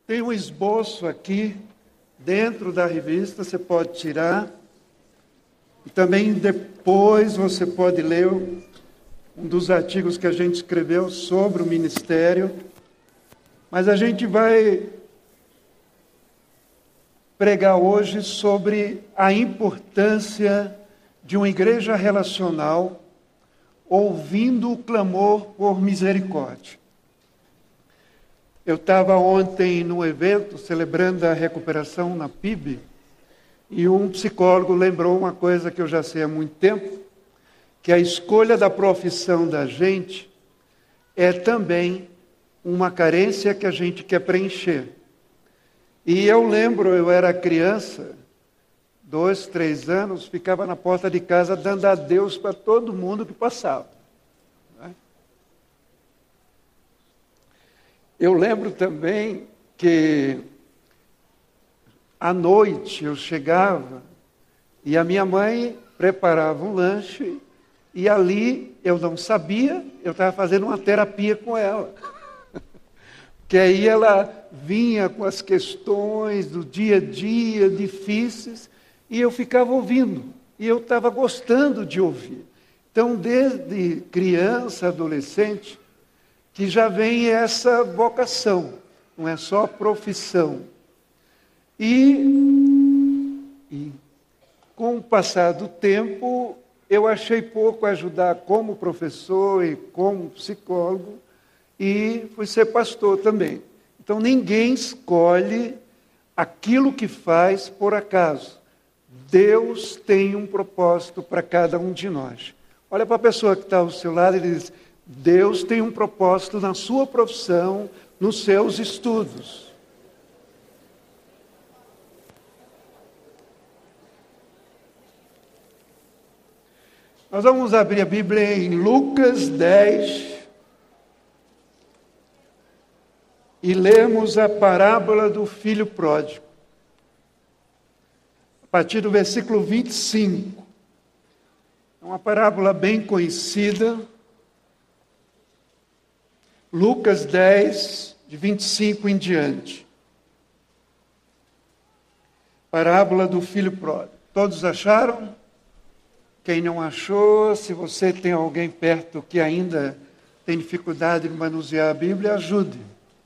Tem um esboço aqui dentro da revista, você pode tirar. E também depois você pode ler um dos artigos que a gente escreveu sobre o ministério. Mas a gente vai pregar hoje sobre a importância de uma igreja relacional ouvindo o clamor por misericórdia. Eu estava ontem num evento celebrando a recuperação na PIB e um psicólogo lembrou uma coisa que eu já sei há muito tempo, que a escolha da profissão da gente é também uma carência que a gente quer preencher. E eu lembro, eu era criança, 2, 3 anos, ficava na porta de casa dando adeus para todo mundo que passava. Eu lembro também que à noite eu chegava e a minha mãe preparava um lanche e ali eu não sabia, eu estava fazendo uma terapia com ela. Porque aí ela vinha com as questões do dia a dia difíceis e eu ficava ouvindo. E eu estava gostando de ouvir. Então, desde criança, adolescente, que já vem essa vocação, não é só profissão. E com o passar do tempo, eu achei pouco ajudar como professor e como psicólogo, e fui ser pastor também. Então, ninguém escolhe aquilo que faz por acaso. Deus tem um propósito para cada um de nós. Olha para a pessoa que está ao seu lado e diz: Deus tem um propósito na sua profissão, nos seus estudos. Nós vamos abrir a Bíblia em Lucas 10 e lemos a parábola do filho pródigo. A partir do versículo 25. É uma parábola bem conhecida. Lucas 10, de 25 em diante. Parábola do filho pródigo. Todos acharam? Quem não achou, se você tem alguém perto que ainda tem dificuldade de manusear a Bíblia, ajude.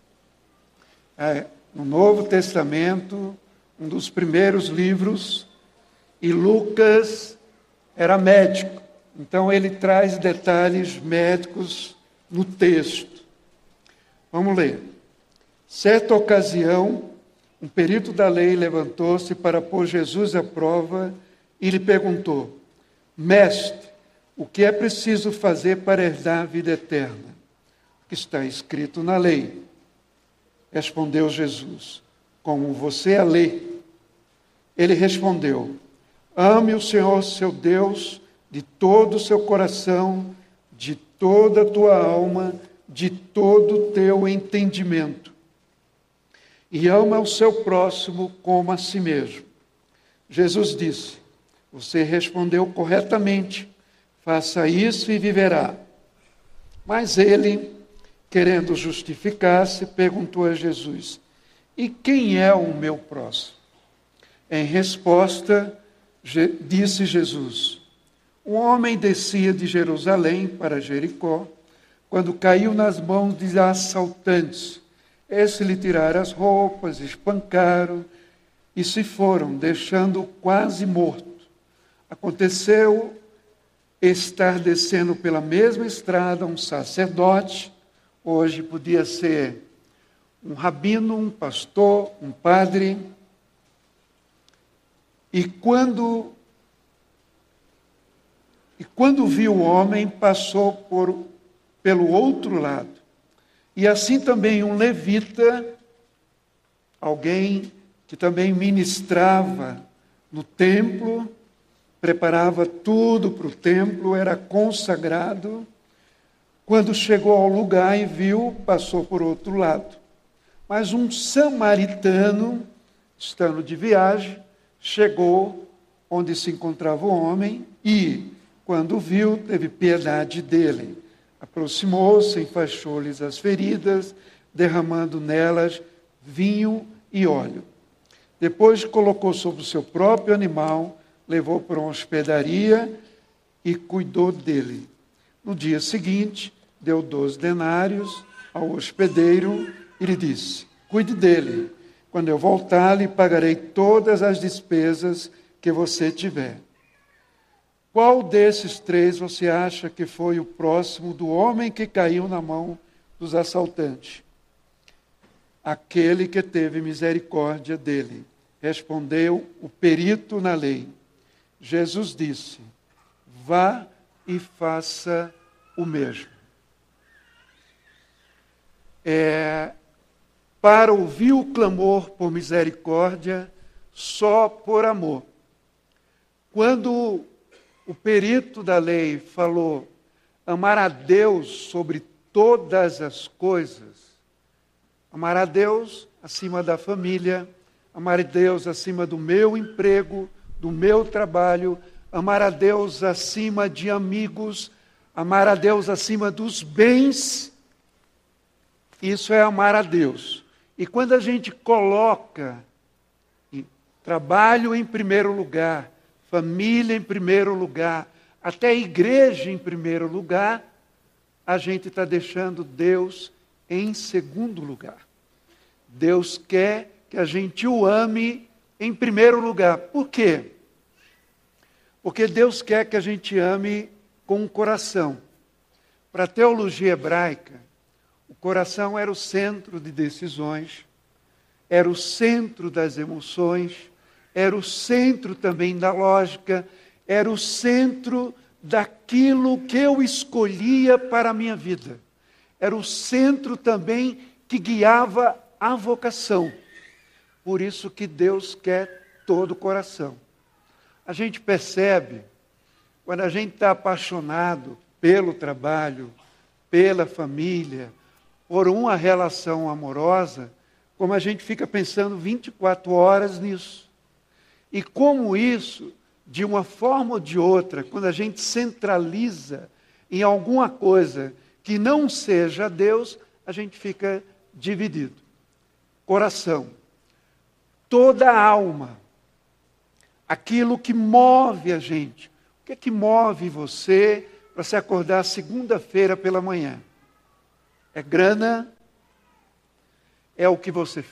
No Novo Testamento, um dos primeiros livros, e Lucas era médico. Então ele traz detalhes médicos no texto. Vamos ler. Certa ocasião, um perito da lei levantou-se para pôr Jesus à prova e lhe perguntou: Mestre, o que é preciso fazer para herdar a vida eterna? O que está escrito na lei? Respondeu Jesus: Como você a lê? Ele respondeu: Ame o Senhor seu Deus de todo o seu coração, de toda a tua alma, de todo o teu entendimento. E ama o seu próximo como a si mesmo. Jesus disse: Você respondeu corretamente, faça isso e viverá. Mas ele, querendo justificar-se, perguntou a Jesus: E quem é o meu próximo? Em resposta, disse Jesus: Um homem descia de Jerusalém para Jericó, quando caiu nas mãos de assaltantes. Esses lhe tiraram as roupas, espancaram e se foram, deixando-o quase morto. Aconteceu estar descendo pela mesma estrada um sacerdote, hoje podia ser um rabino, um pastor, um padre, e quando viu o homem, passou pelo outro lado. E assim também um levita, alguém que também ministrava no templo, preparava tudo para o templo, era consagrado. Quando chegou ao lugar e viu, passou por outro lado. Mas um samaritano, estando de viagem, chegou onde se encontrava o homem e, quando viu, teve piedade dele. Aproximou-se, enfaixou-lhes as feridas, derramando nelas vinho e óleo. Depois colocou sobre o seu próprio animal, levou para uma hospedaria e cuidou dele. No dia seguinte, deu 12 denários ao hospedeiro e lhe disse: cuide dele. Quando eu voltar, lhe pagarei todas as despesas que você tiver. Qual desses três você acha que foi o próximo do homem que caiu na mão dos assaltantes? Aquele que teve misericórdia dele, respondeu o perito na lei. Jesus disse: vá e faça o mesmo. Para ouvir o clamor por misericórdia, só por amor. Quando o perito da lei falou amar a Deus sobre todas as coisas, amar a Deus acima da família, amar a Deus acima do meu emprego, do meu trabalho, amar a Deus acima de amigos, amar a Deus acima dos bens, isso é amar a Deus. E quando a gente coloca trabalho em primeiro lugar, família em primeiro lugar, até a igreja em primeiro lugar, a gente está deixando Deus em segundo lugar. Deus quer que a gente o ame em primeiro lugar. Por quê? Porque Deus quer que a gente ame com o coração. Para a teologia hebraica, o coração era o centro de decisões, era o centro das emoções, era o centro também da lógica, era o centro daquilo que eu escolhia para a minha vida. Era o centro também que guiava a vocação. Por isso que Deus quer todo o coração. A gente percebe, quando a gente está apaixonado pelo trabalho, pela família, por uma relação amorosa, como a gente fica pensando 24 horas nisso. E como isso, de uma forma ou de outra, quando a gente centraliza em alguma coisa que não seja Deus, a gente fica dividido. Coração. Toda a alma. Aquilo que move a gente. O que é que move você para se acordar segunda-feira pela manhã? É grana? É o que você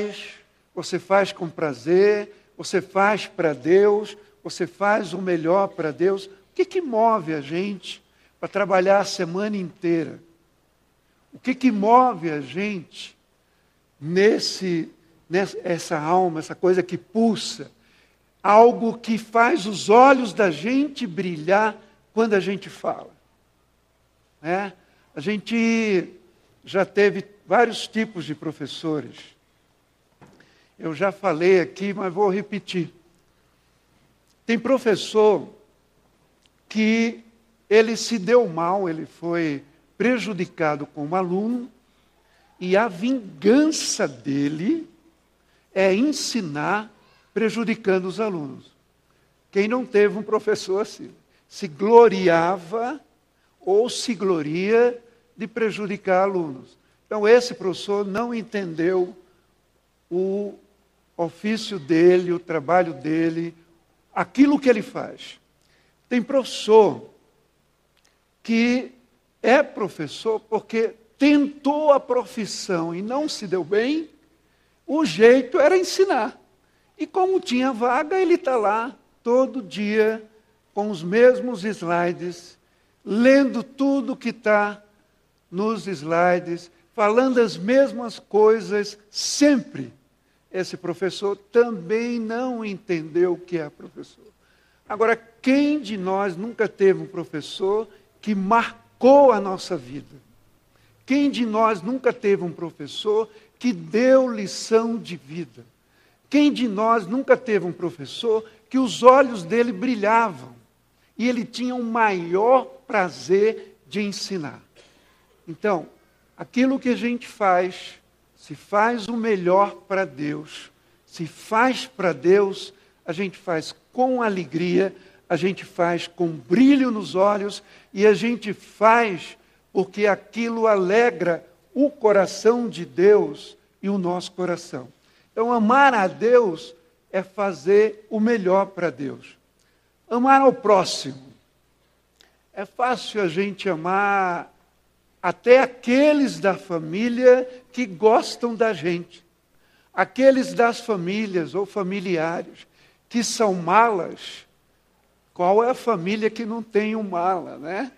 faz com prazer, você faz para Deus, você faz o melhor para Deus. O que move a gente para trabalhar a semana inteira? O que move a gente essa alma, essa coisa que pulsa? Algo que faz os olhos da gente brilhar quando a gente fala. A gente já teve vários tipos de professores. Eu já falei aqui, mas vou repetir. Tem professor que ele se deu mal, ele foi prejudicado como aluno, e a vingança dele é ensinar prejudicando os alunos. Quem não teve um professor assim? Se gloriava ou se gloria de prejudicar alunos. Então, esse professor não entendeu o ofício dele, o trabalho dele, aquilo que ele faz. Tem professor que é professor porque tentou a profissão e não se deu bem, o jeito era ensinar. E como tinha vaga, ele está lá todo dia com os mesmos slides, lendo tudo que está nos slides, falando as mesmas coisas sempre. Esse professor também não entendeu o que é professor. Agora, quem de nós nunca teve um professor que marcou a nossa vida? Quem de nós nunca teve um professor que deu lição de vida? Quem de nós nunca teve um professor que os olhos dele brilhavam e ele tinha o maior prazer de ensinar? Então, aquilo que a gente faz, se faz o melhor para Deus, se faz para Deus, a gente faz com alegria, a gente faz com brilho nos olhos e a gente faz porque aquilo alegra o coração de Deus, e o nosso coração. Então, amar a Deus é fazer o melhor para Deus. Amar ao próximo. É fácil a gente amar até aqueles da família que gostam da gente. Aqueles das famílias ou familiares que são malas. Qual é a família que não tem um mala, né?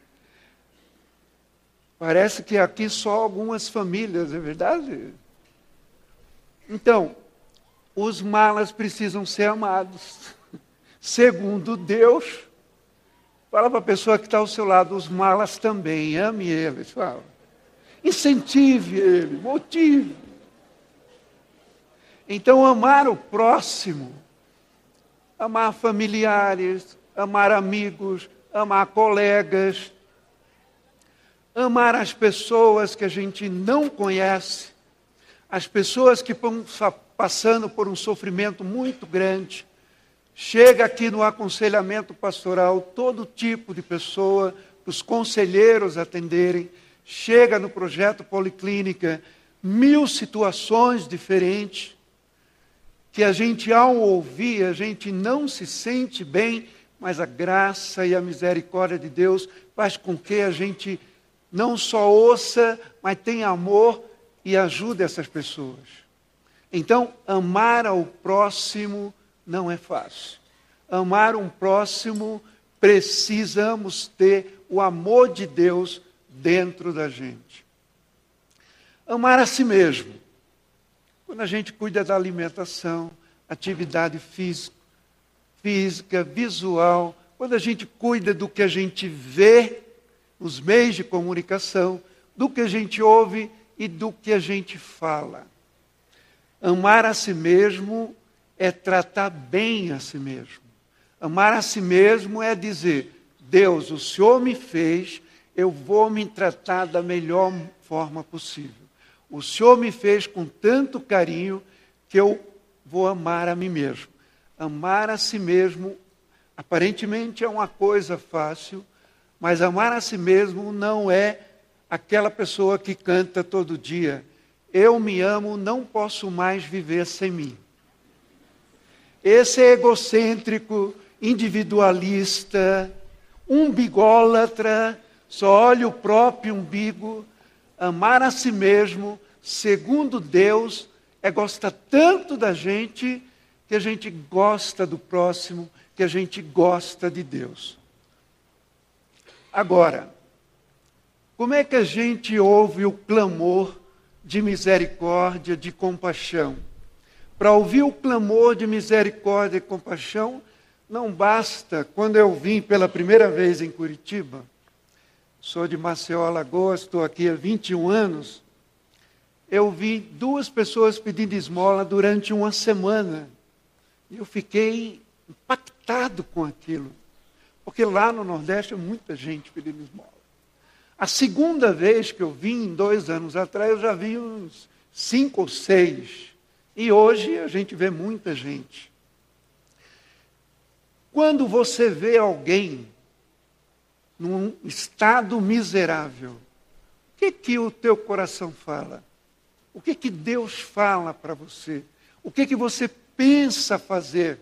Parece que aqui só algumas famílias, é verdade? Então, os malas precisam ser amados. Segundo Deus, fala para a pessoa que está ao seu lado, os malas também, ame eles. Fala. Incentive ele, motive. Então, amar o próximo, amar familiares, amar amigos, amar colegas, amar as pessoas que a gente não conhece, as pessoas que estão passando por um sofrimento muito grande. Chega aqui no aconselhamento pastoral todo tipo de pessoa, os conselheiros atenderem. Chega no projeto Policlínica, 1000 situações diferentes, que a gente, ao ouvir, a gente não se sente bem, mas a graça e a misericórdia de Deus faz com que a gente não só ouça, mas tenha amor e ajude essas pessoas. Então, amar ao próximo não é fácil. Amar um próximo, precisamos ter o amor de Deus dentro da gente. Amar a si mesmo. Quando a gente cuida da alimentação, atividade física, visual, quando a gente cuida do que a gente vê, os meios de comunicação, do que a gente ouve e do que a gente fala. Amar a si mesmo é tratar bem a si mesmo. Amar a si mesmo é dizer, Deus, o Senhor me fez, eu vou me tratar da melhor forma possível. O Senhor me fez com tanto carinho que eu vou amar a mim mesmo. Amar a si mesmo, aparentemente é uma coisa fácil, mas amar a si mesmo não é aquela pessoa que canta todo dia, eu me amo, não posso mais viver sem mim. Esse é egocêntrico, individualista, umbigólatra, só olha o próprio umbigo. Amar a si mesmo, segundo Deus, é gostar tanto da gente, que a gente gosta do próximo, que a gente gosta de Deus. Agora, como é que a gente ouve o clamor de misericórdia, de compaixão? Para ouvir o clamor de misericórdia e compaixão, não basta, quando eu vim pela primeira vez em Curitiba, sou de Maceió, Alagoas, estou aqui há 21 anos, eu vi 2 pessoas pedindo esmola durante uma semana. E eu fiquei impactado com aquilo. Porque lá no Nordeste é muita gente pedindo esmola. A segunda vez que eu vim, 2 anos atrás, eu já vi uns 5 ou 6. E hoje a gente vê muita gente. Quando você vê alguém num estado miserável, o que o teu coração fala? O que Deus fala para você? O que você pensa fazer?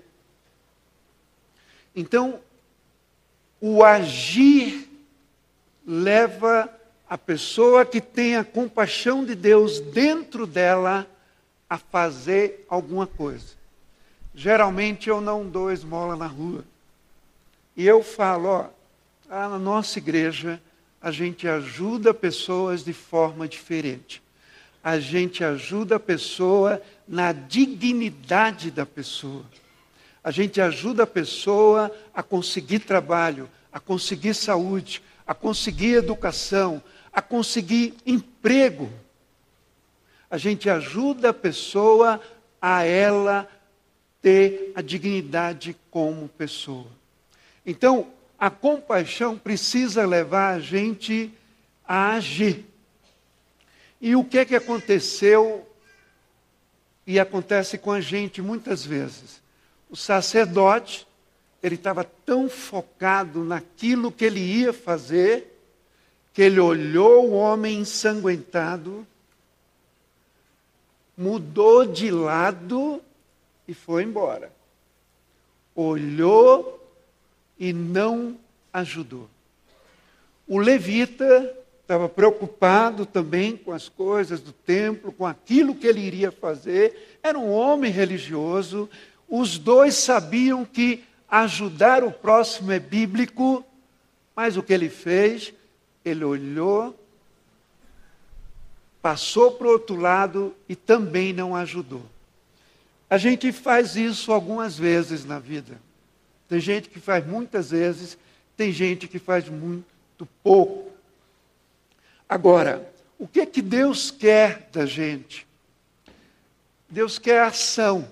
Então, o agir leva a pessoa que tem a compaixão de Deus dentro dela a fazer alguma coisa. Geralmente eu não dou esmola na rua. E eu falo, na nossa igreja a gente ajuda pessoas de forma diferente. A gente ajuda a pessoa na dignidade da pessoa. A gente ajuda a pessoa a conseguir trabalho, a conseguir saúde, a conseguir educação, a conseguir emprego. A gente ajuda a pessoa a ela ter a dignidade como pessoa. Então, a compaixão precisa levar a gente a agir. E o que é que aconteceu e acontece com a gente muitas vezes? O sacerdote, ele estava tão focado naquilo que ele ia fazer, que ele olhou o homem ensanguentado, mudou de lado e foi embora. Olhou e não ajudou. O levita estava preocupado também com as coisas do templo, com aquilo que ele iria fazer. Era um homem religioso. Os dois sabiam que ajudar o próximo é bíblico, mas o que ele fez? Ele olhou, passou para o outro lado e também não ajudou. A gente faz isso algumas vezes na vida. Tem gente que faz muitas vezes, tem gente que faz muito pouco. Agora, o que é que Deus quer da gente? Deus quer ação.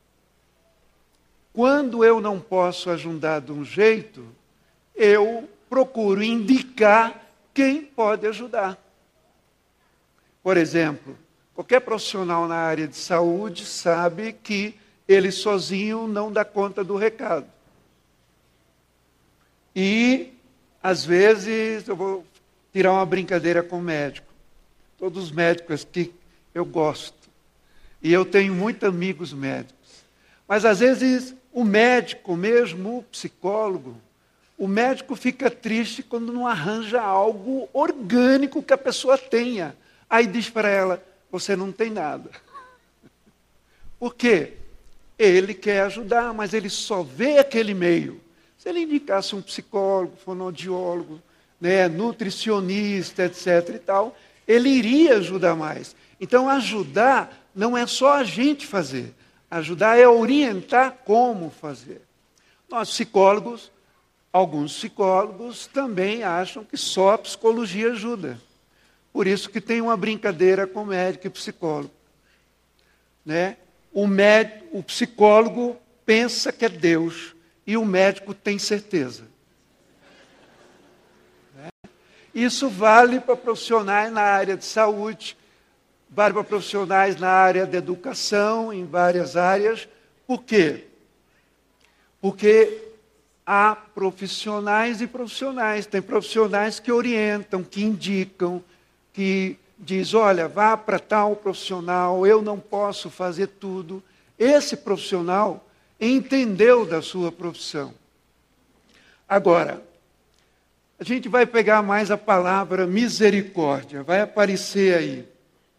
Quando eu não posso ajudar de um jeito, eu procuro indicar quem pode ajudar. Por exemplo, qualquer profissional na área de saúde sabe que ele sozinho não dá conta do recado. E, às vezes, eu vou tirar uma brincadeira com o médico. Todos os médicos que eu gosto. E eu tenho muitos amigos médicos. Mas, às vezes, o médico, mesmo o psicólogo, o médico fica triste quando não arranja algo orgânico que a pessoa tenha. Aí diz para ela, você não tem nada. Por quê? Ele quer ajudar, mas ele só vê aquele meio. Se ele indicasse um psicólogo, fonoaudiólogo, nutricionista, etc. e tal, ele iria ajudar mais. Então, ajudar não é só a gente fazer. Ajudar é orientar como fazer. Nós, psicólogos, alguns psicólogos também acham que só a psicologia ajuda. Por isso que tem uma brincadeira com médico e psicólogo. O psicólogo pensa que é Deus e o médico tem certeza. Isso vale para profissionais na área de saúde, vale para profissionais na área de educação, em várias áreas. Por quê? Porque há profissionais e profissionais. Tem profissionais que orientam, que indicam, que diz, olha, vá para tal profissional, eu não posso fazer tudo. Esse profissional entendeu da sua profissão. Agora, a gente vai pegar mais a palavra misericórdia, vai aparecer aí.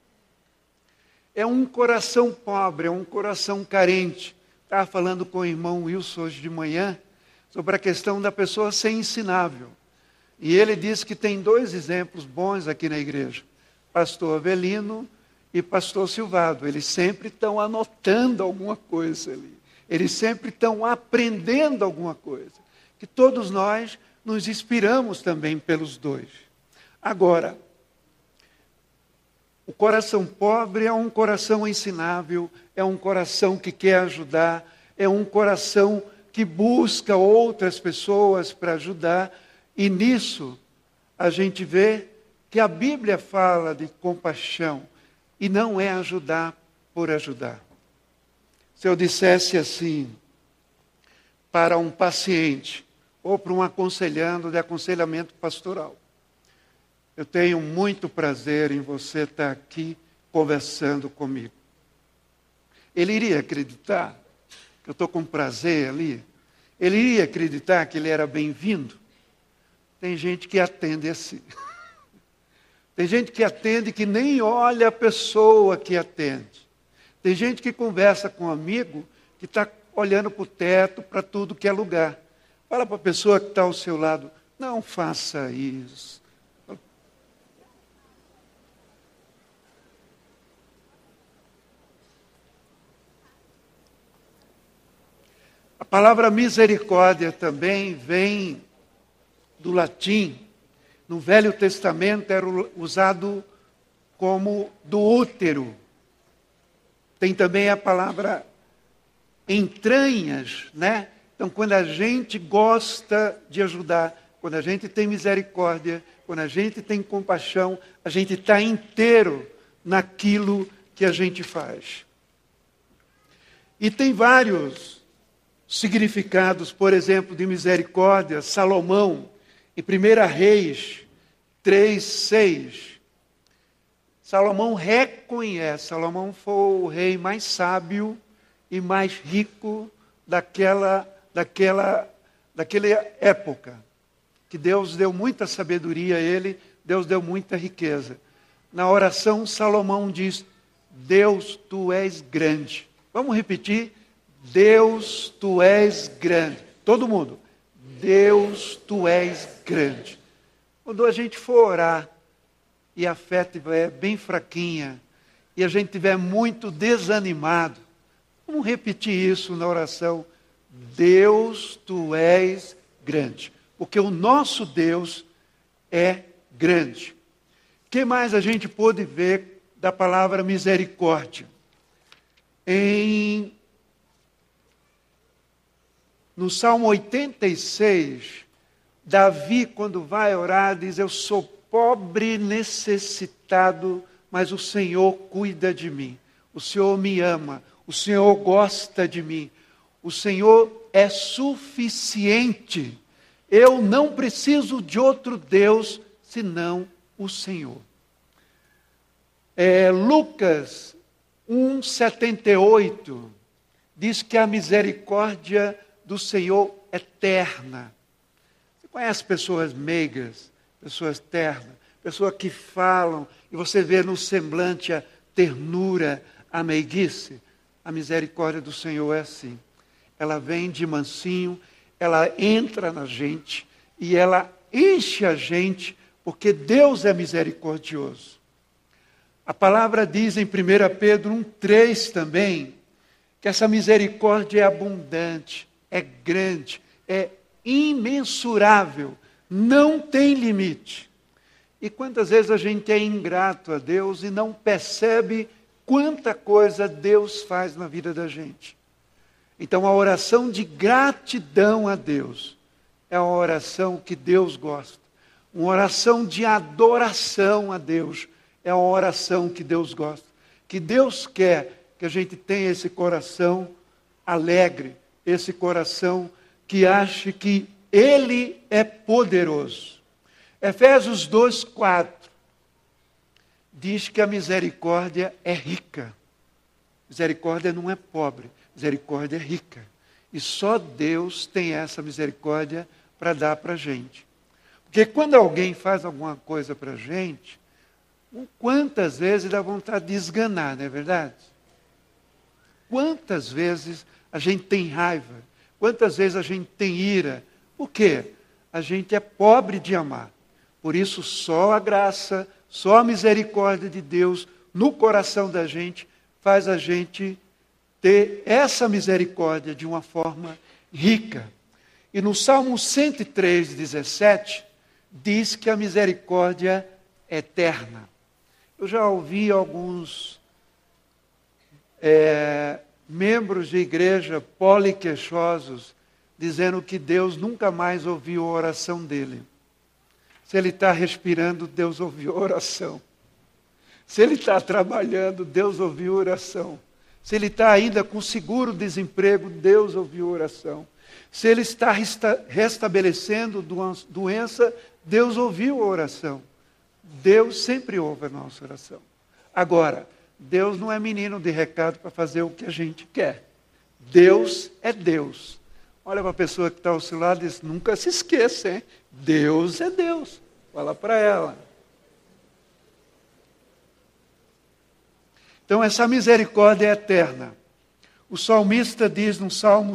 É um coração pobre, é um coração carente. Estava falando com o irmão Wilson hoje de manhã sobre a questão da pessoa ser ensinável. E ele disse que tem 2 exemplos bons aqui na igreja. Pastor Avelino e pastor Silvado. Eles sempre estão anotando alguma coisa ali. Eles sempre estão aprendendo alguma coisa. Que todos nós nos inspiramos também pelos 2. Agora, o coração pobre é um coração ensinável, é um coração que quer ajudar, é um coração que busca outras pessoas para ajudar. E nisso, a gente vê que a Bíblia fala de compaixão e não é ajudar por ajudar. Se eu dissesse assim, para um paciente, ou para um aconselhando de aconselhamento pastoral, eu tenho muito prazer em você estar aqui conversando comigo. Ele iria acreditar que eu estou com prazer ali? Ele iria acreditar que ele era bem-vindo? Tem gente que atende assim. Tem gente que atende que nem olha a pessoa que atende. Tem gente que conversa com um amigo que está olhando para o teto, para tudo que é lugar. Fala para a pessoa que está ao seu lado, não faça isso. A palavra misericórdia também vem do latim. No Velho Testamento era usado como do útero. Tem também a palavra entranhas, né? Então, quando a gente gosta de ajudar, quando a gente tem misericórdia, quando a gente tem compaixão, a gente está inteiro naquilo que a gente faz. E tem vários significados, por exemplo, de misericórdia. Salomão, em 1 Reis 3:6, Salomão reconhece, Salomão foi o rei mais sábio e mais rico daquela época, que Deus deu muita sabedoria a ele, Deus deu muita riqueza. Na oração, Salomão diz: Deus, tu és grande. Vamos repetir? Deus, tu és grande. Todo mundo. Deus, tu és grande. Quando a gente for orar e a fé estiver bem fraquinha e a gente estiver muito desanimado, vamos repetir isso na oração. Deus, tu és grande. Porque o nosso Deus é grande. O que mais a gente pôde ver da palavra misericórdia? No Salmo 86, Davi, quando vai orar, diz: eu sou pobre e necessitado, mas o Senhor cuida de mim. O Senhor me ama, o Senhor gosta de mim. O Senhor é suficiente. Eu não preciso de outro Deus senão o Senhor. Lucas 1,78 diz que a misericórdia do Senhor é terna. Você conhece pessoas meigas, pessoas ternas, pessoas que falam e você vê no semblante a ternura, a meiguice? A misericórdia do Senhor é assim. Ela vem de mansinho, ela entra na gente e ela enche a gente, porque Deus é misericordioso. A palavra diz em 1 Pedro 1,3 também, que essa misericórdia é abundante, é grande, é imensurável, não tem limite. E quantas vezes a gente é ingrato a Deus e não percebe quanta coisa Deus faz na vida da gente. Então a oração de gratidão a Deus é a oração que Deus gosta. Uma oração de adoração a Deus é uma oração que Deus gosta. Que Deus quer que a gente tenha esse coração alegre, esse coração que ache que Ele é poderoso. Efésios 2,4 diz que a misericórdia é rica. Misericórdia não é pobre, misericórdia é rica. E só Deus tem essa misericórdia para dar para a gente. Porque quando alguém faz alguma coisa para a gente, quantas vezes dá vontade de esganar, não é verdade? Quantas vezes a gente tem raiva? Quantas vezes a gente tem ira? Por quê? A gente é pobre de amar. Por isso, só a graça, só a misericórdia de Deus no coração da gente faz a gente ter essa misericórdia de uma forma rica. E no Salmo 103:17, diz que a misericórdia é eterna. Eu já ouvi alguns membros de igreja poliqueixosos dizendo que Deus nunca mais ouviu a oração dele. Se ele está respirando, Deus ouviu a oração. Se ele está trabalhando, Deus ouviu a oração. Se ele está ainda com seguro-desemprego, Deus ouviu a oração. Se ele está restabelecendo doença, Deus ouviu a oração. Deus sempre ouve a nossa oração. Agora, Deus não é menino de recado para fazer o que a gente quer. Deus é Deus. Olha para a pessoa que está ao seu lado e diz: nunca se esqueça, hein? Deus é Deus. Fala para ela. Então, essa misericórdia é eterna. O salmista diz no Salmo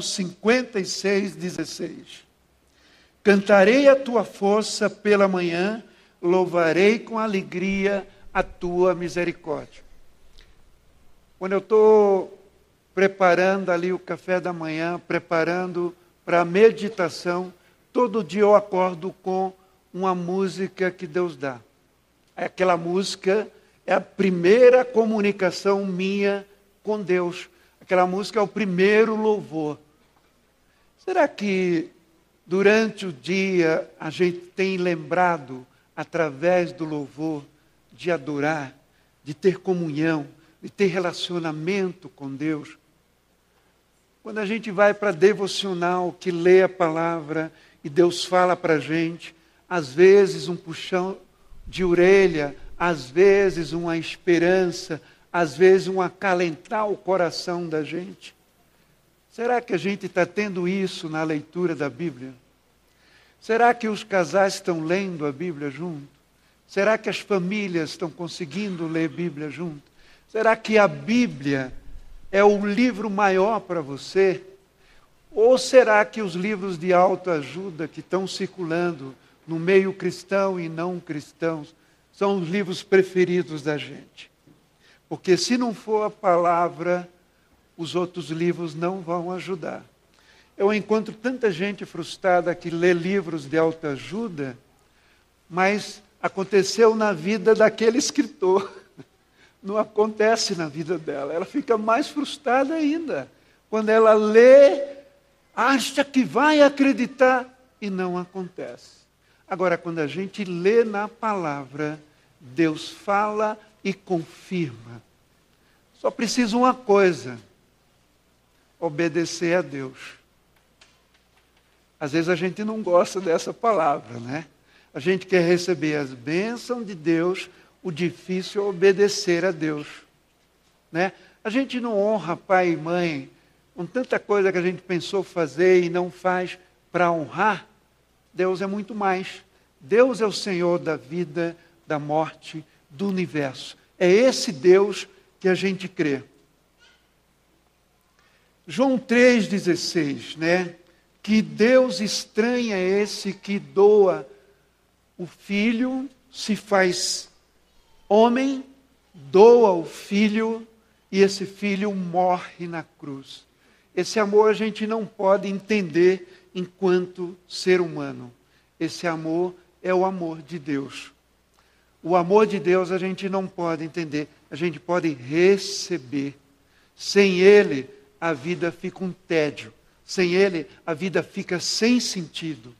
56:16: cantarei a tua força pela manhã, louvarei com alegria a tua misericórdia. Quando eu estou preparando ali o café da manhã, preparando para a meditação, todo dia eu acordo com uma música que Deus dá. Aquela música é a primeira comunicação minha com Deus. Aquela música é o primeiro louvor. Será que durante o dia a gente tem lembrado, através do louvor, de adorar, de ter comunhão, de ter relacionamento com Deus? Quando a gente vai para devocional, que lê a palavra e Deus fala para a gente, às vezes um puxão de orelha, às vezes uma esperança, às vezes um acalentar o coração da gente. Será que a gente está tendo isso na leitura da Bíblia? Será que os casais estão lendo a Bíblia junto? Será que as famílias estão conseguindo ler a Bíblia junto? Será que a Bíblia é o livro maior para você? Ou será que os livros de autoajuda que estão circulando no meio cristão e não cristãos são os livros preferidos da gente? Porque se não for a palavra, os outros livros não vão ajudar. Eu encontro tanta gente frustrada que lê livros de autoajuda, mas aconteceu na vida daquele escritor. Não acontece na vida dela. Ela fica mais frustrada ainda. Quando ela lê, acha que vai acreditar e não acontece. Agora, quando a gente lê na palavra, Deus fala e confirma. Só precisa uma coisa: obedecer a Deus. Às vezes a gente não gosta dessa palavra, né? A gente quer receber as bênçãos de Deus, o difícil é obedecer a Deus, né? A gente não honra pai e mãe com tanta coisa que a gente pensou fazer e não faz para honrar. Deus é muito mais. Deus é o Senhor da vida, da morte, do universo. É esse Deus que a gente crê. João 3,16, né? Que Deus estranho é esse que doa o Filho, se faz homem, doa o Filho e esse Filho morre na cruz. Esse amor a gente não pode entender enquanto ser humano. Esse amor é o amor de Deus. O amor de Deus a gente não pode entender, a gente pode receber. Sem Ele, a vida fica um tédio. Sem Ele, a vida fica sem sentido.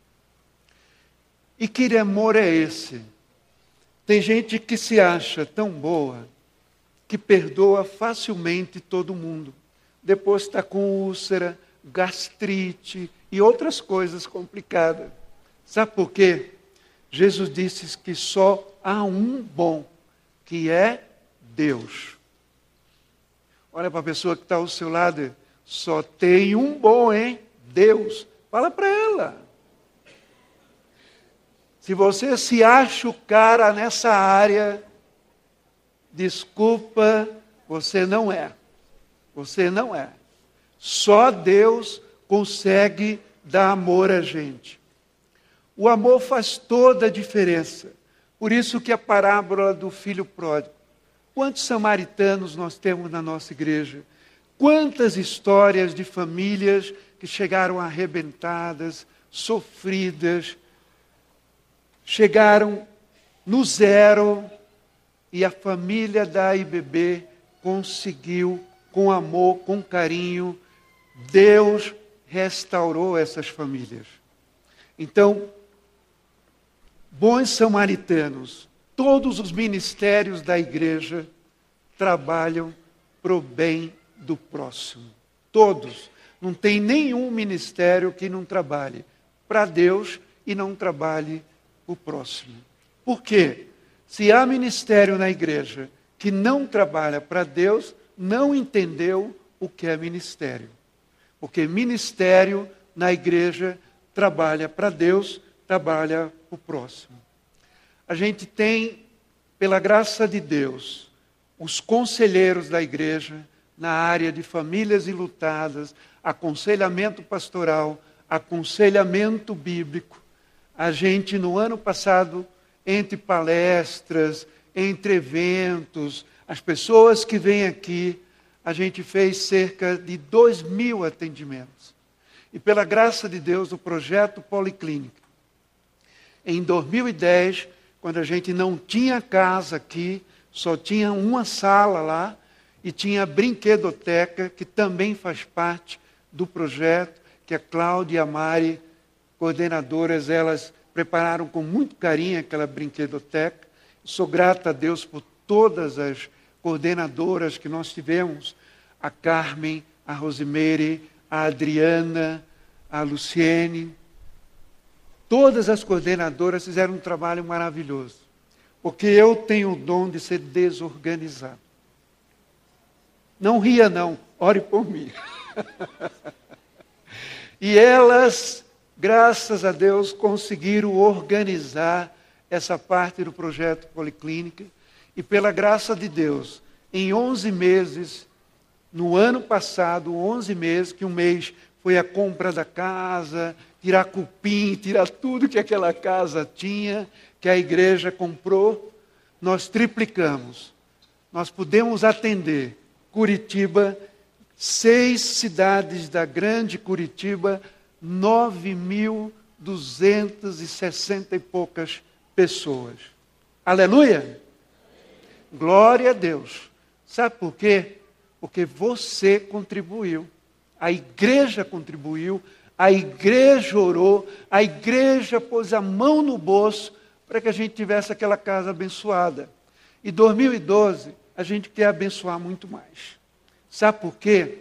E que amor é esse? Tem gente que se acha tão boa que perdoa facilmente todo mundo. Depois está com úlcera, gastrite e outras coisas complicadas. Sabe por quê? Jesus disse que só há um bom, que é Deus. Olha para a pessoa que está ao seu lado: só tem um bom, hein? Deus. Fala para ela. Se você se acha o cara nessa área, desculpa, você não é. Você não é. Só Deus consegue dar amor a gente. O amor faz toda a diferença. Por isso que a parábola do filho pródigo. Quantos samaritanos nós temos na nossa igreja? Quantas histórias de famílias que chegaram arrebentadas, sofridas, chegaram no zero e a família da IBB conseguiu, com amor, com carinho, Deus restaurou essas famílias. Então, bons samaritanos, todos os ministérios da igreja trabalham para o bem do próximo. Todos. Não tem nenhum ministério que não trabalhe para Deus e não trabalhe para o próximo. Por quê? Se há ministério na igreja que não trabalha para Deus, não entendeu o que é ministério. Porque ministério na igreja trabalha para Deus, trabalha para o próximo. A gente tem, pela graça de Deus, os conselheiros da igreja na área de famílias enlutadas, aconselhamento pastoral, aconselhamento bíblico. A gente, no ano passado, entre palestras, entre eventos, as pessoas que vêm aqui, a gente fez cerca de 2.000 atendimentos. E pela graça de Deus, o projeto Policlínica. Em 2010, quando a gente não tinha casa aqui, só tinha uma sala lá, e tinha a brinquedoteca, que também faz parte do projeto, que a Cláudia e a Mari, coordenadoras, elas prepararam com muito carinho aquela brinquedoteca. Sou grata a Deus por todas as coordenadoras que nós tivemos, a Carmen, a Rosimeire, a Adriana, a Luciene. Todas as coordenadoras fizeram um trabalho maravilhoso. Porque eu tenho o dom de ser desorganizado. Não ria não, ore por mim. E elas, graças a Deus, conseguiram organizar essa parte do projeto Policlínica. E pela graça de Deus, em 11 meses, no ano passado, 11 meses, que um mês foi a compra da casa, tirar cupim, tirar tudo que aquela casa tinha, que a igreja comprou, nós triplicamos. Nós pudemos atender Curitiba, 6 cidades da grande Curitiba, 9.260 e poucas pessoas. Aleluia! Glória a Deus. Sabe por quê? Porque você contribuiu. A igreja contribuiu, a igreja orou, a igreja pôs a mão no bolso para que a gente tivesse aquela casa abençoada. E 2012, a gente quer abençoar muito mais. Sabe por quê?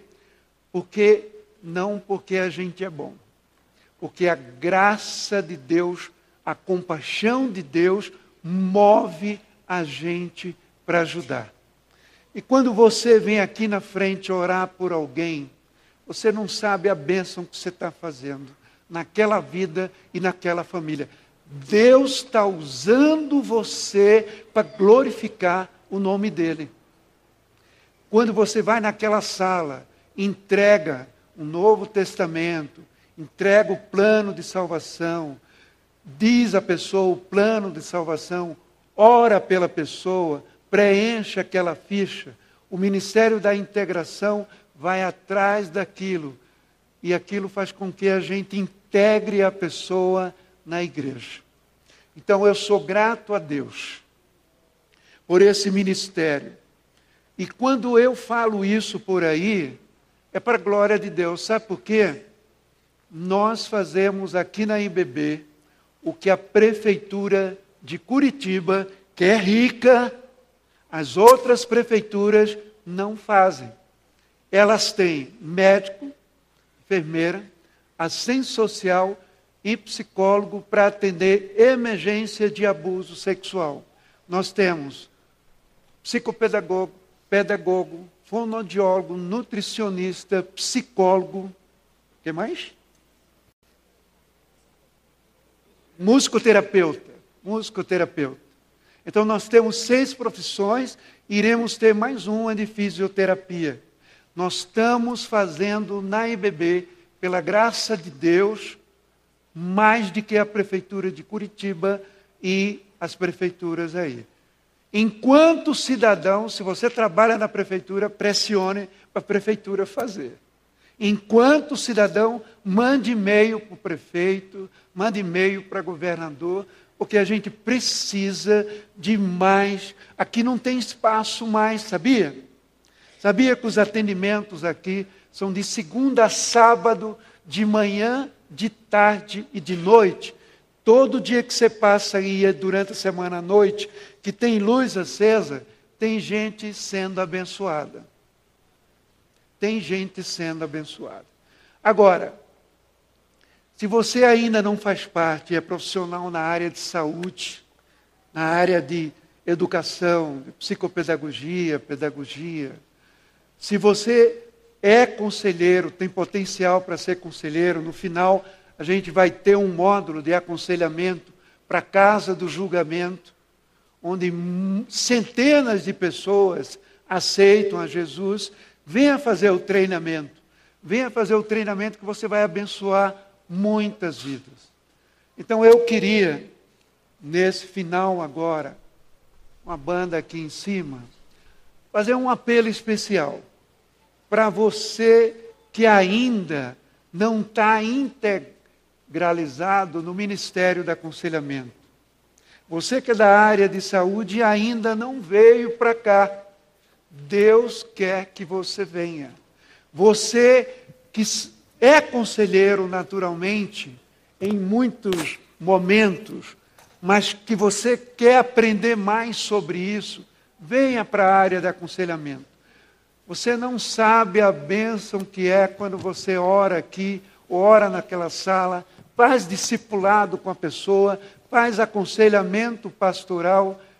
Porque a gente é bom. Porque a graça de Deus, a compaixão de Deus, move a gente para ajudar. E quando você vem aqui na frente orar por alguém, você não sabe a bênção que você está fazendo naquela vida e naquela família. Deus está usando você para glorificar o nome dEle. Quando você vai naquela sala, entrega um Novo Testamento, entrega o plano de salvação, diz à pessoa o plano de salvação, ora pela pessoa, preenche aquela ficha, o Ministério da Integração vai atrás daquilo, e aquilo faz com que a gente integre a pessoa na igreja. Então eu sou grato a Deus por esse ministério. E quando eu falo isso por aí, é para a glória de Deus. Sabe por quê? Nós fazemos aqui na IBB o que a Prefeitura de Curitiba, que é rica, as outras prefeituras não fazem. Elas têm médico, enfermeira, assistente social e psicólogo para atender emergência de abuso sexual. Nós temos psicopedagogo, pedagogo, fonoaudiólogo, nutricionista, psicólogo, o que mais? Musicoterapeuta. Então nós temos 6 profissões, iremos ter mais uma de fisioterapia. Nós estamos fazendo na IBB, pela graça de Deus, mais do que a Prefeitura de Curitiba e as prefeituras aí. Enquanto cidadão, se você trabalha na prefeitura, pressione para a prefeitura fazer. Enquanto cidadão, mande e-mail para o prefeito, mande e-mail para o governador, porque a gente precisa de mais. Aqui não tem espaço mais, sabia? Sabia que os atendimentos aqui são de segunda a sábado, de manhã, de tarde e de noite. Todo dia que você passa aí durante a semana à noite, que tem luz acesa, tem gente sendo abençoada. Tem gente sendo abençoada. Agora, se você ainda não faz parte, é profissional na área de saúde, na área de educação, de psicopedagogia, pedagogia, se você é conselheiro, tem potencial para ser conselheiro, no final a gente vai ter um módulo de aconselhamento para a casa do julgamento, onde centenas de pessoas aceitam a Jesus. Venha fazer o treinamento. Venha fazer o treinamento que você vai abençoar muitas vidas. Então eu queria, nesse final agora, uma banda aqui em cima, fazer um apelo especial para você que ainda não está integralizado no Ministério do Aconselhamento. Você que é da área de saúde e ainda não veio para cá. Deus quer que você venha. Você que é conselheiro naturalmente, em muitos momentos, mas que você quer aprender mais sobre isso, venha para a área de aconselhamento. Você não sabe a bênção que é quando você ora aqui, ora naquela sala, faz discipulado com a pessoa, faz aconselhamento pastoral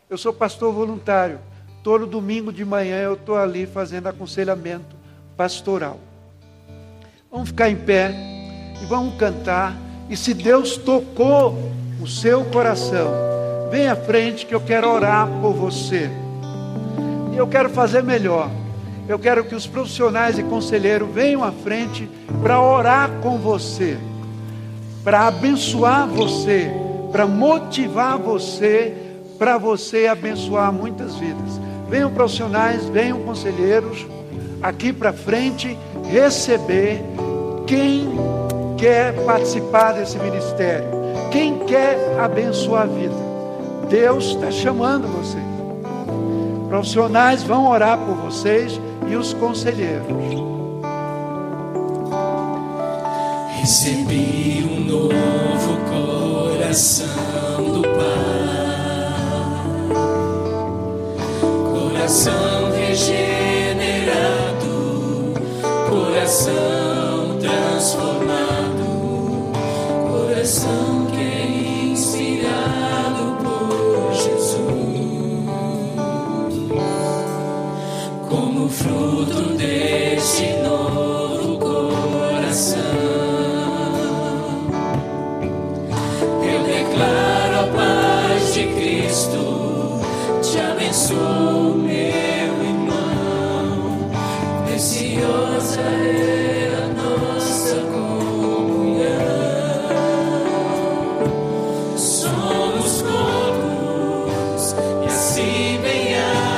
Eu sou pastor voluntário. Todo domingo de manhã eu estou ali fazendo aconselhamento pastoral. Vamos ficar em pé e vamos cantar. E se Deus tocou o seu coração, vem à frente que eu quero orar por você. E eu quero fazer melhor. Eu quero que os profissionais e conselheiros venham à frente para orar com você, para abençoar você, para motivar você, para você abençoar muitas vidas. Venham profissionais, venham conselheiros aqui para frente receber quem quer participar desse ministério, quem quer abençoar a vida. Deus está chamando vocês. Profissionais vão orar por vocês e os conselheiros. Recebi um novo coração do Pai, coração regenerado, coração transformado, coração que é inspirado por Jesus. Como fruto deste novo coração, eu declaro a paz de Cristo, te abençoo, meu irmão. Preciosa é a nossa comunhão. Somos corpos e assim bem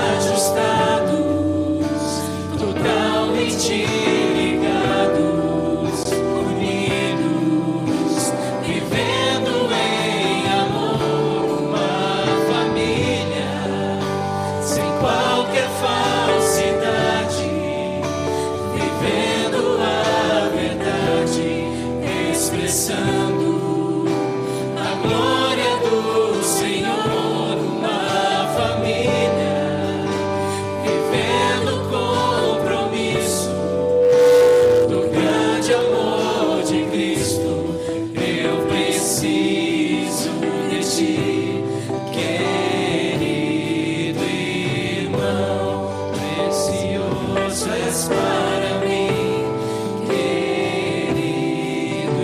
ajustados, totalmente ligados, unidos, vivendo em amor, uma família, sem qualquer falsidade, vivendo a verdade, expressando a glória do Senhor, uma família, vivendo o compromisso do grande amor de Cristo. Eu preciso de ti, querido irmão, precioso és para mim, querido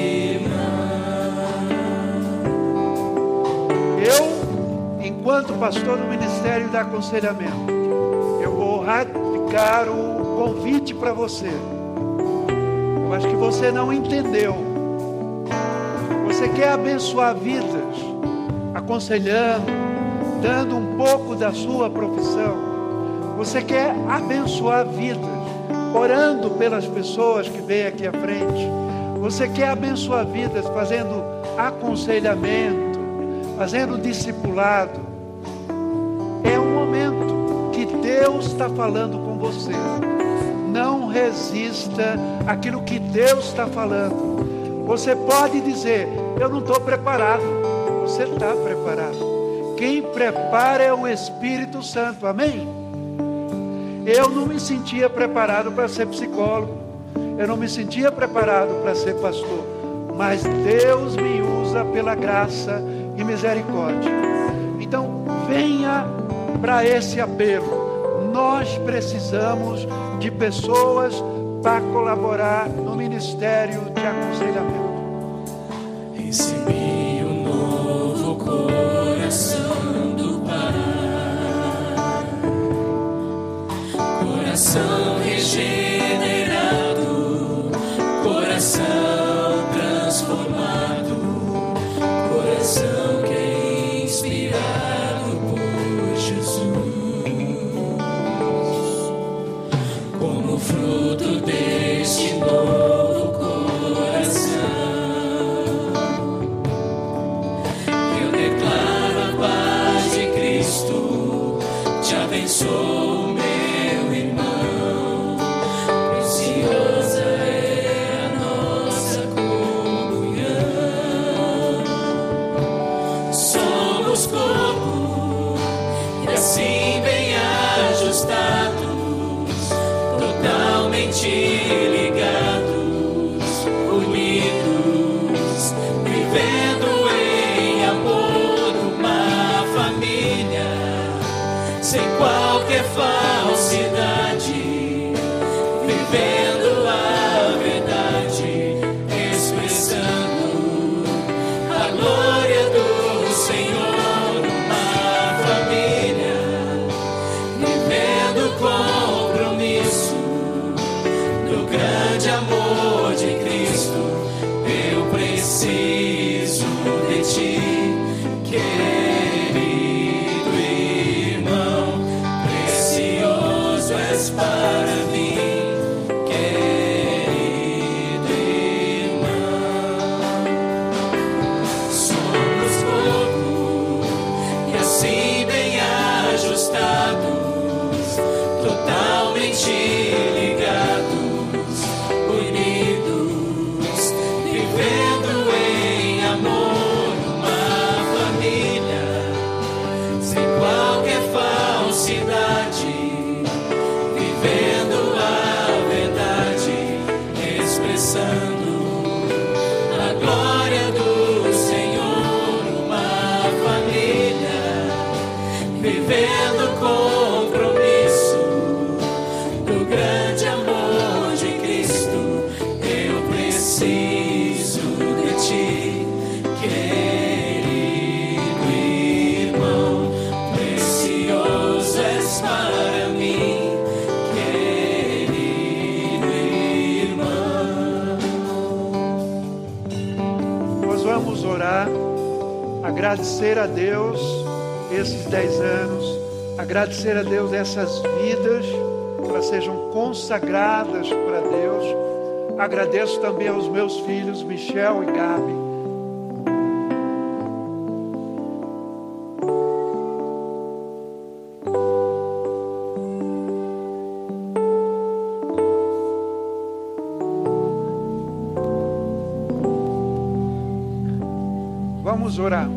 irmão. Eu, enquanto pastor no Ministério de Aconselhamento, eu vou ratificar o convite para você. Eu acho que você não entendeu. Você quer abençoar vidas, aconselhando, dando um pouco da sua profissão. Você quer abençoar vidas, orando pelas pessoas que vêm aqui à frente. Você quer abençoar vidas, fazendo aconselhamento, fazendo discipulado. É um momento que Deus está falando com você. Não resista àquilo que Deus está falando. Você pode dizer, eu não estou preparado. Você está preparado. Quem prepara é o Espírito Santo, amém? Eu não me sentia preparado para ser psicólogo. Eu não me sentia preparado para ser pastor. Mas Deus me usa pela graça e misericórdia. Então, venha para esse apelo. Nós precisamos de pessoas para colaborar no ministério de aconselhamento. Recebi um novo coração do Pai, coração regenerado, coração transformado, coração que é inspirado por Jesus. Como fruto deste novo coração, eu declaro a paz de Cristo, te abençoo, meu irmão. do grande amor de Cristo, eu preciso de ti, querido irmão, precioso és para mim, querido irmão. Somos corpo e assim bem ajustados, totalmente ligados, unidos, vivendo em amor numa família, sem qualquer falsidade, vivendo a verdade, expressando a glória do Senhor, uma família, vivendo compromisso do grande amor de Cristo. Eu preciso de ti, querido irmão, precioso és para mim, querido irmão. Nós vamos orar, agradecer a Deus esses 10 anos, agradecer a Deus essas vidas, que elas sejam consagradas para Deus. Agradeço também aos meus filhos, Michel e Gabi. Vamos orar.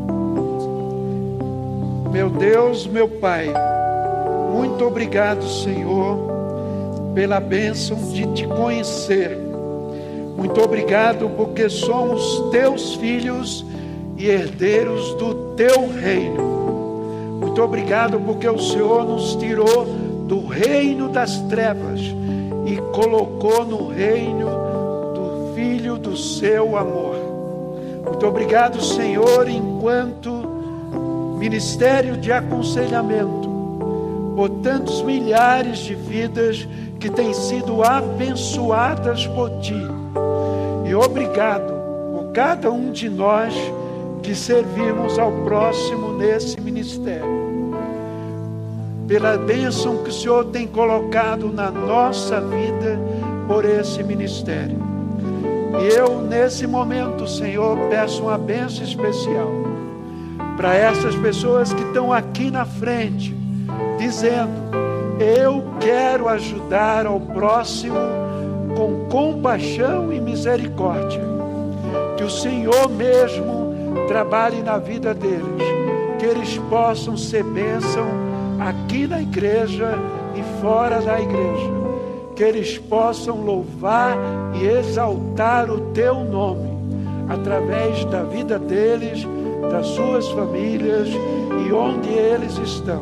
Meu Deus, meu Pai, muito obrigado, Senhor, pela bênção de te conhecer. Muito obrigado porque somos teus filhos e herdeiros do teu reino. Muito obrigado porque o Senhor nos tirou do reino das trevas e colocou no reino do Filho do seu amor. Muito obrigado, Senhor, enquanto ministério de aconselhamento, por tantos milhares de vidas que têm sido abençoadas por Ti. E obrigado por cada um de nós que servimos ao próximo nesse ministério. Pela bênção que o Senhor tem colocado na nossa vida por esse ministério. E eu, nesse momento, Senhor, peço uma bênção especial para essas pessoas que estão aqui na frente, dizendo: eu quero ajudar ao próximo com compaixão e misericórdia. Que o Senhor mesmo trabalhe na vida deles, que eles possam ser bênção aqui na igreja e fora da igreja, que eles possam louvar e exaltar o Teu nome, através da vida deles, das suas famílias e onde eles estão.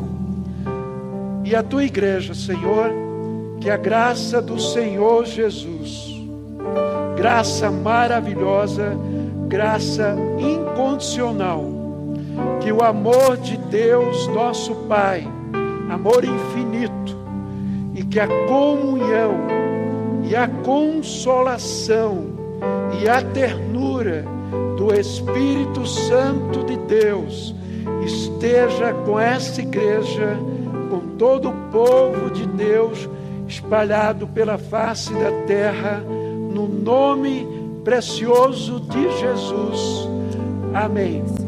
E a Tua igreja, Senhor, que a graça do Senhor Jesus, graça maravilhosa, graça incondicional, que o amor de Deus, nosso Pai, amor infinito, e que a comunhão e a consolação e a ternura do Espírito Santo de Deus esteja com essa igreja, com todo o povo de Deus espalhado pela face da terra, no nome precioso de Jesus. Amém.